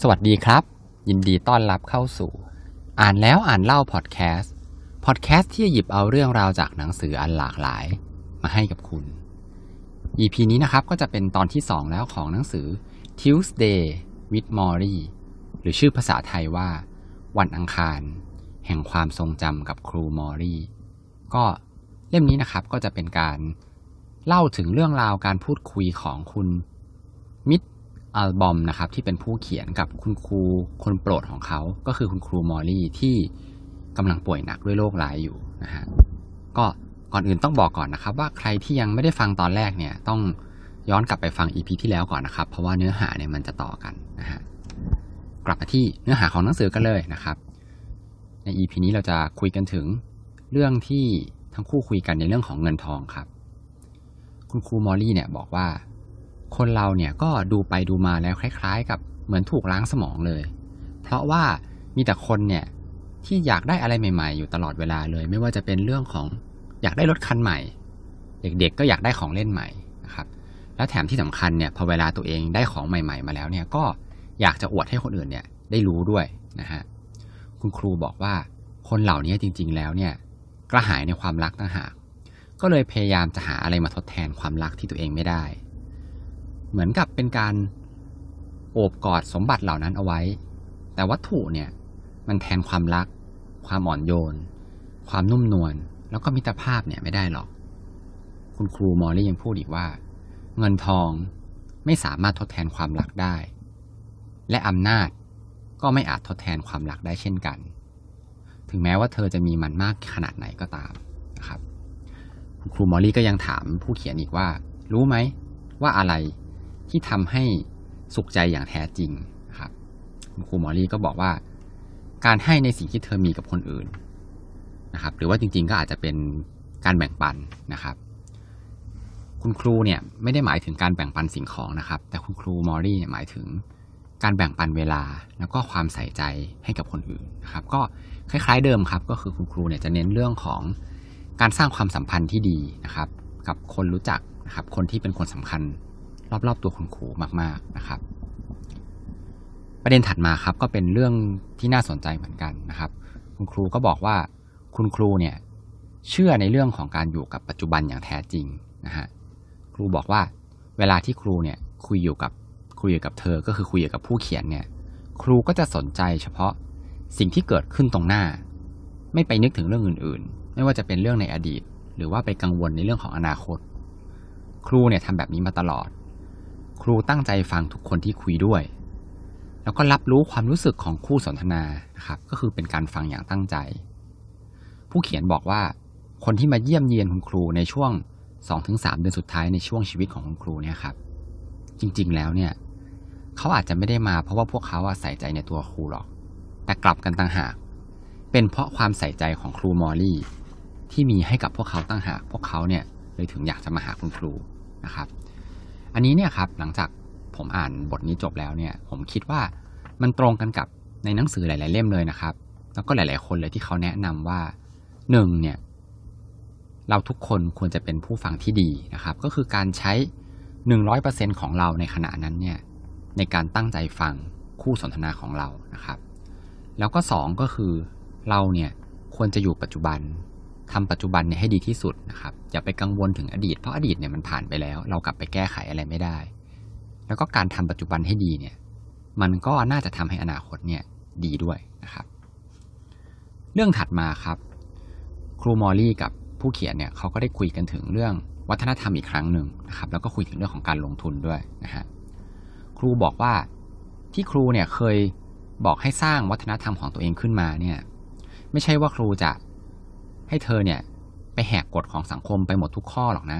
สวัสดีครับยินดีต้อนรับเข้าสู่อ่านแล้วอ่านเล่าพอดแคสต์ที่จะหยิบเอาเรื่องราวจากหนังสืออันหลากหลายมาให้กับคุณ EP นี้นะครับก็จะเป็นตอนที่2แล้วของหนังสือ Tuesday with Morrie หรือชื่อภาษาไทยว่าวันอังคารแห่งความทรงจำกับครูมอรี่ก็เล่มนี้นะครับก็จะเป็นการเล่าถึงเรื่องราวการพูดคุยของคุณมิตรอัลบอมนะครับที่เป็นผู้เขียนกับคุณครูคนโปรดของเขาก็คือคุณครูมอรี่ที่กำลังป่วยหนักด้วยโรคร้ายอยู่นะฮะก็ก่อนอื่นต้องบอกก่อนนะครับว่าใครที่ยังไม่ได้ฟังตอนแรกเนี่ยต้องย้อนกลับไปฟัง EP ที่แล้วก่อนนะครับเพราะว่าเนื้อหาเนี่ยมันจะต่อกันนะฮะกลับมาที่เนื้อหาของหนังสือกันเลยนะครับใน EP นี้เราจะคุยกันถึงเรื่องที่ทั้งคู่คุยกันในเรื่องของเงินทองครับคุณครูมอรี่เนี่ยบอกว่าคนเราเนี่ยก็ดูไปดูมาแล้วคล้ายๆกับเหมือนถูกล้างสมองเลยเพราะว่ามีแต่คนเนี่ยที่อยากได้อะไรใหม่ๆอยู่ตลอดเวลาเลยไม่ว่าจะเป็นเรื่องของอยากได้รถคันใหม่เด็กๆก็อยากได้ของเล่นใหม่นะครับแล้วแถมที่สำคัญเนี่ยพอเวลาตัวเองได้ของใหม่ๆมาแล้วเนี่ยก็อยากจะอวดให้คนอื่นเนี่ยได้รู้ด้วยนะฮะคุณครูบอกว่าคนเหล่านี้จริงๆแล้วเนี่ยกระหายในความรักต่างหากก็เลยพยายามจะหาอะไรมาทดแทนความรักที่ตัวเองไม่ได้เหมือนกับเป็นการโอบกอดสมบัติเหล่านั้นเอาไว้แต่วัตถุเนี่ยมันแทนความรักความอ่อนโยนความนุ่มนวลแล้วก็มิตรภาพเนี่ยไม่ได้หรอกคุณครูมอรี่ยังพูดอีกว่าเงินทองไม่สามารถทดแทนความรักได้และอำนาจก็ไม่อาจทดแทนความรักได้เช่นกันถึงแม้ว่าเธอจะมีมันมากขนาดไหนก็ตามนะครับคุณครูมอรี่ก็ยังถามผู้เขียนอีกว่ารู้ไหมว่าอะไรที่ทำให้สุขใจอย่างแท้จริงนะครับคุณครูมอรี่ก็บอกว่าการให้ในสิ่งที่เธอมีกับคนอื่นนะครับหรือว่าจริงๆก็อาจจะเป็นการแบ่งปันนะครับคุณครูเนี่ยไม่ได้หมายถึงการแบ่งปันสิ่งของนะครับแต่คุณครูมอรี่หมายถึงการแบ่งปันเวลาแล้วก็ความใส่ใจให้กับคนอื่นนะครับก็คล้ายๆเดิมครับก็คือคุณครูเนี่ยจะเน้นเรื่องของการสร้างความสัมพันธ์ที่ดีนะครับกับคนรู้จักนะครับคนที่เป็นคนสำคัญรอบๆตัวคุณครูมากๆนะครับประเด็นถัดมาครับก็เป็นเรื่องที่น่าสนใจเหมือนกันนะครับคุณครูก็บอกว่าคุณครูเนี่ยเชื่อในเรื่องของการอยู่กับปัจจุบันอย่างแท้จริงนะฮะครูบอกว่าเวลาที่ครูเนี่ยคุยอยู่กับเธอก็คือคุยกับผู้เขียนเนี่ยครูก็จะสนใจเฉพาะสิ่งที่เกิดขึ้นตรงหน้าไม่ไปนึกถึงเรื่องอื่นๆไม่ว่าจะเป็นเรื่องในอดีตหรือว่าไปกังวลในเรื่องของอนาคตครูเนี่ยทำแบบนี้มาตลอดครูตั้งใจฟังทุกคนที่คุยด้วยแล้วก็รับรู้ความรู้สึกของคู่สนทนานะครับก็คือเป็นการฟังอย่างตั้งใจผู้เขียนบอกว่าคนที่มาเยี่ยมเยียนคุณครูในช่วง 2-3 เดือนสุดท้ายในช่วงชีวิตของคุณครูเนี่ยครับจริงๆแล้วเนี่ยเขาอาจจะไม่ได้มาเพราะว่าพวกเขาใส่ใจในตัวครูหรอกแต่กลับกันต่างหากเป็นเพราะความใส่ใจของครูมอรี่ที่มีให้กับพวกเขาต่างหากพวกเขาเนี่ยเลยถึงอยากจะมาหาคุณครูนะครับอันนี้เนี่ยครับหลังจากผมอ่านบทนี้จบแล้วเนี่ยผมคิดว่ามันตรงกันกับในหนังสือหลายๆเล่มเลยนะครับแล้วก็หลายๆคนเลยที่เขาแนะนำว่า1เนี่ยเราทุกคนควรจะเป็นผู้ฟังที่ดีนะครับก็คือการใช้ 100% ของเราในขณะนั้นเนี่ยในการตั้งใจฟังคู่สนทนาของเรานะครับแล้วก็2ก็คือเราเนี่ยควรจะอยู่ปัจจุบันทำปัจจุบันเนี่ยให้ดีที่สุดนะครับอย่าไปกังวลถึงอดีตเพราะอดีตเนี่ยมันผ่านไปแล้วเรากลับไปแก้ไขอะไรไม่ได้แล้วก็การทำปัจจุบันให้ดีเนี่ยมันก็น่าจะทำให้อนาคตเนี่ยดีด้วยนะครับเรื่องถัดมาครับครูมอรี่กับผู้เขียนเนี่ยเขาก็ได้คุยกันถึงเรื่องวัฒนธรรมอีกครั้งหนึ่งนะครับแล้วก็คุยถึงเรื่องของการลงทุนด้วยนะฮะครูบอกว่าที่ครูเนี่ยเคยบอกให้สร้างวัฒนธรรมของตัวเองขึ้นมาเนี่ยไม่ใช่ว่าครูจะให้เธอเนี่ยไปแหกกฎของสังคมไปหมดทุกข้อหรอกนะ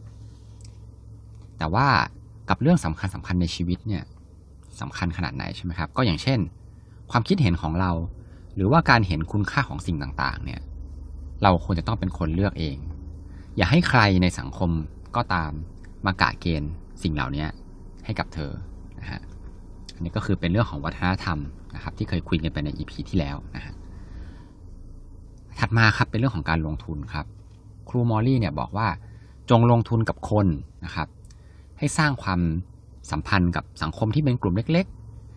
แต่ว่ากับเรื่องสำคัญในชีวิตเนี่ยสำคัญขนาดไหนใช่ไหมครับก็อย่างเช่นความคิดเห็นของเราหรือว่าการเห็นคุณค่าของสิ่งต่างๆเนี่ยเราควรจะต้องเป็นคนเลือกเองอย่าให้ใครในสังคมก็ตามมากะเกณฑ์สิ่งเหล่านี้ให้กับเธอนะฮะอันนี้ก็คือเป็นเรื่องของวัฒนธรรมนะครับที่เคยคุยกันไปใน EP ที่แล้วนะฮะถัดมาครับเป็นเรื่องของการลงทุนครับครูมอรี่เนี่ยบอกว่าจงลงทุนกับคนนะครับให้สร้างความสัมพันธ์กับสังคมที่เป็นกลุ่มเล็กๆ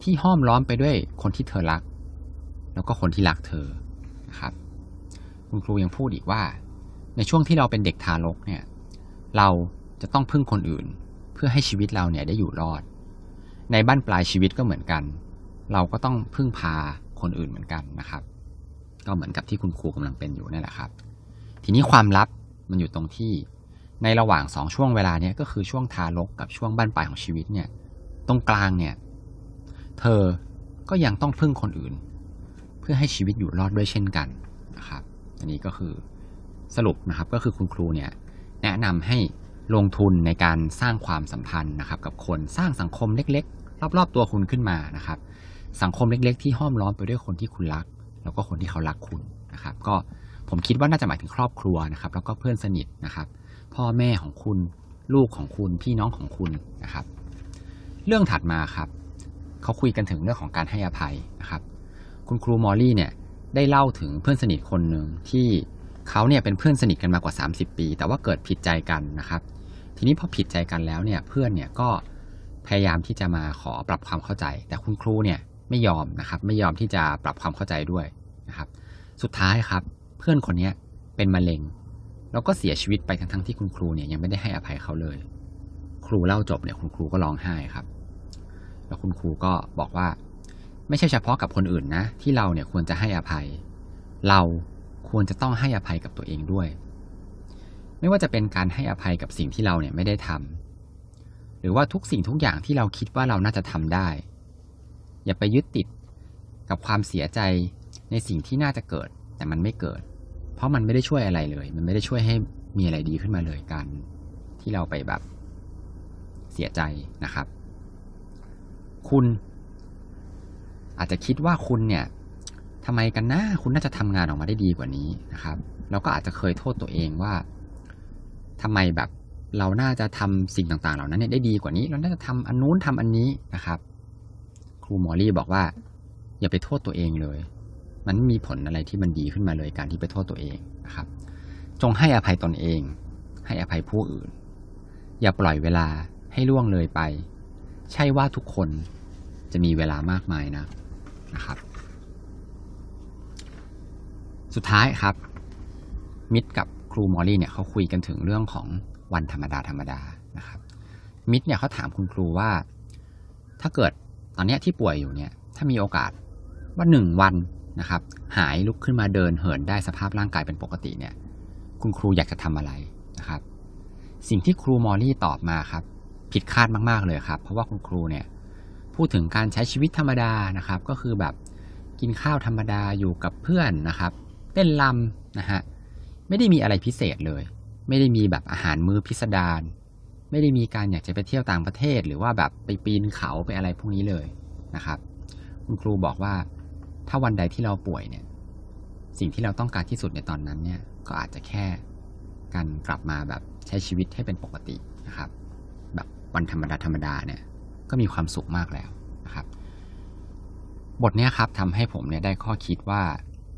ที่ห้อมล้อมไปด้วยคนที่เธอรักแล้วก็คนที่รักเธอนะครับคุณครูยังพูดอีกว่าในช่วงที่เราเป็นเด็กทารกเนี่ยเราจะต้องพึ่งคนอื่นเพื่อให้ชีวิตเราเนี่ยได้อยู่รอดในบั้นปลายชีวิตก็เหมือนกันเราก็ต้องพึ่งพาคนอื่นเหมือนกันนะครับก็เหมือนกับที่คุณครูกำลังเป็นอยู่นั่นแหละครับทีนี้ความลับมันอยู่ตรงที่ในระหว่าง2ช่วงเวลาเนี่ยก็คือช่วงทารกกับช่วงบั้นปลายของชีวิตเนี่ยตรงกลางเนี่ยเธอก็ยังต้องพึ่งคนอื่นเพื่อให้ชีวิตอยู่รอดด้วยเช่นกันนะครับอันนี้ก็คือสรุปนะครับก็คือคุณครูเนี่ยแนะนำให้ลงทุนในการสร้างความสัมพันธ์นะครับกับคนสร้างสังคมเล็กๆรอบๆตัวคุณขึ้นมานะครับสังคมเล็กๆที่ห้อมล้อมไปด้วยคนที่คุณรักแล้วก็คนที่เขารักคุณนะครับก็ผมคิดว่าน่าจะหมายถึงครอบครัวนะครับแล้วก็เพื่อนสนิทนะครับพ่อแม่ของคุณลูกของคุณพี่น้องของคุณนะครับเรื่องถัดมาครับเขาคุยกันถึงเรื่องของการให้อภัยนะครับคุณครูมอลลี่เนี่ยได้เล่าถึงเพื่อนสนิทคนหนึ่งที่เขาเนี่ยเป็นเพื่อนสนิทกันมากว่า30ปีแต่ว่าเกิดผิดใจกันนะครับทีนี้พอผิดใจกันแล้วเนี่ยเพื่อนเนี่ยก็พยายามที่จะมาขอปรับความเข้าใจแต่คุณครูเนี่ยไม่ยอมนะครับไม่ยอมที่จะปรับความเข้าใจด้วยนะครับสุดท้ายครับเพื่อนคนนี้เป็นมะเร็งแล้วก็เสียชีวิตไปทั้งที่คุณครูเนี่ยยังไม่ได้ให้อภัยเขาเลยครูเล่าจบเนี่ยคุณครูก็ร้องไห้ครับแล้วคุณครูก็บอกว่าไม่ใช่เฉพาะกับคนอื่นนะที่เราเนี่ยควรจะให้อภัยเราควรจะต้องให้อภัยกับตัวเองด้วยไม่ว่าจะเป็นการให้อภัยกับสิ่งที่เราเนี่ยไม่ได้ทำหรือว่าทุกสิ่งทุกอย่างที่เราคิดว่าเราน่าจะทำได้อย่าไปยึดติดกับความเสียใจในสิ่งที่น่าจะเกิดแต่มันไม่เกิดเพราะมันไม่ได้ช่วยอะไรเลยมันไม่ได้ช่วยให้มีอะไรดีขึ้นมาเลยการที่เราไปแบบเสียใจนะครับคุณอาจจะคิดว่าคุณเนี่ยทำไมกันนะคุณน่าจะทำงานออกมาได้ดีกว่านี้นะครับแล้วก็อาจจะเคยโทษตัวเองว่าทำไมแบบเราน่าจะทำสิ่งต่างๆเหล่านั้นเนี่ยได้ดีกว่านี้เราน่าจะทำอันนู้นทำอันนี้นะครับครูมอลลี่บอกว่าอย่าไปโทษตัวเองเลยมันไม่มีผลอะไรที่มันดีขึ้นมาเลยการที่ไปโทษตัวเองนะครับจงให้อภัยตนเองให้อภัยผู้อื่นอย่าปล่อยเวลาให้ล่วงเลยไปใช่ว่าทุกคนจะมีเวลามากมายนะครับสุดท้ายครับมิตรกับครูมอลลี่เนี่ยเขาคุยกันถึงเรื่องของวันธรรมดานะครับมิตรเนี่ยเขาถามคุณครูว่าถ้าเกิดตอนนี้ที่ป่วยอยู่เนี่ยถ้ามีโอกาสว่า1 วันนะครับหายลุกขึ้นมาเดินเหินได้สภาพร่างกายเป็นปกติเนี่ยคุณครูอยากจะทำอะไรนะครับสิ่งที่ครูมอลลี่ตอบมาครับผิดคาดมากๆเลยครับเพราะว่าคุณครูเนี่ยพูดถึงการใช้ชีวิตธรรมดานะครับก็คือแบบกินข้าวธรรมดาอยู่กับเพื่อนนะครับเต้นรำนะฮะไม่ได้มีอะไรพิเศษเลยไม่ได้มีแบบอาหารมื้อพิสดารไม่ได้มีการอยากจะไปเที่ยวต่างประเทศหรือว่าแบบไปปีนเขาไปอะไรพวกนี้เลยนะครับคุณครูบอกว่าถ้าวันใดที่เราป่วยเนี่ยสิ่งที่เราต้องการที่สุดในตอนนั้นเนี่ยก็อาจจะแค่การกลับมาแบบใช้ชีวิตให้เป็นปกตินะครับแบบวันธรรมดาเนี่ยก็มีความสุขมากแล้วนะครับบทนี้ครับทำให้ผมเนี่ยได้ข้อคิดว่า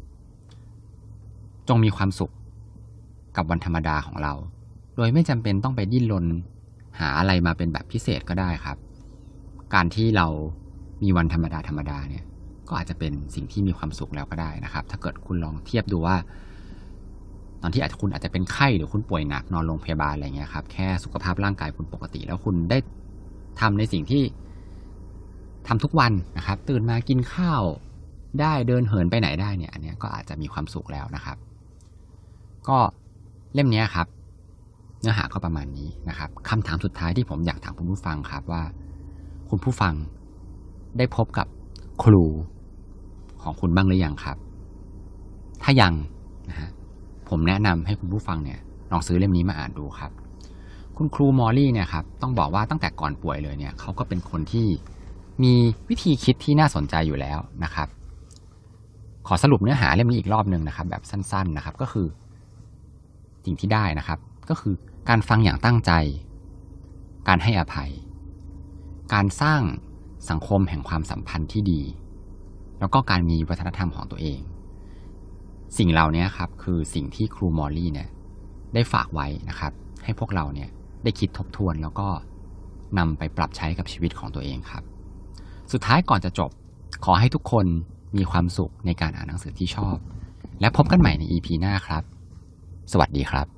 จงมีความสุขกับวันธรรมดาของเราโดยไม่จำเป็นต้องไปดิ้นรนหาอะไรมาเป็นแบบพิเศษก็ได้ครับการที่เรามีวันธรรมดาเนี่ยก็อาจจะเป็นสิ่งที่มีความสุขแล้วก็ได้นะครับถ้าเกิดคุณลองเทียบดูว่าตอนที่คุณอาจจะเป็นไข้หรือคุณป่วยหนักนอนโรงพยาบาลอะไรเงี้ยครับแค่สุขภาพร่างกายคุณปกติแล้วคุณได้ทำในสิ่งที่ทำทุกวันนะครับตื่นมากินข้าวได้เดินเหินไปไหนได้เนี่ยอันนี้ก็อาจจะมีความสุขแล้วนะครับก็เล่มนี้ครับเนื้อหาก็ประมาณนี้นะครับคำถามสุดท้ายที่ผมอยากถามคุณผู้ฟังครับว่าคุณผู้ฟังได้พบกับครูของคุณบ้างหรือยังครับถ้ายังนะฮะผมแนะนำให้คุณผู้ฟังเนี่ยลองซื้อเล่มนี้มาอ่านดูครับคุณครูมอลลี่เนี่ยครับต้องบอกว่าตั้งแต่ก่อนป่วยเลยเนี่ยเขาก็เป็นคนที่มีวิธีคิดที่น่าสนใจอยู่แล้วนะครับขอสรุปเนื้อหาเล่มนี้อีกรอบนึงนะครับแบบสั้นๆนะครับก็คือสิ่งที่ได้นะครับก็คือการฟังอย่างตั้งใจการให้อภัยการสร้างสังคมแห่งความสัมพันธ์ที่ดีแล้วก็การมีวัฒนธรรมของตัวเองสิ่งเหล่านี้ครับคือสิ่งที่ครูมอลลี่เนี่ยได้ฝากไว้นะครับให้พวกเราเนี่ยได้คิดทบทวนแล้วก็นำไปปรับใช้กับชีวิตของตัวเองครับสุดท้ายก่อนจะจบขอให้ทุกคนมีความสุขในการอ่านหนังสือที่ชอบและพบกันใหม่ใน EP หน้าครับสวัสดีครับ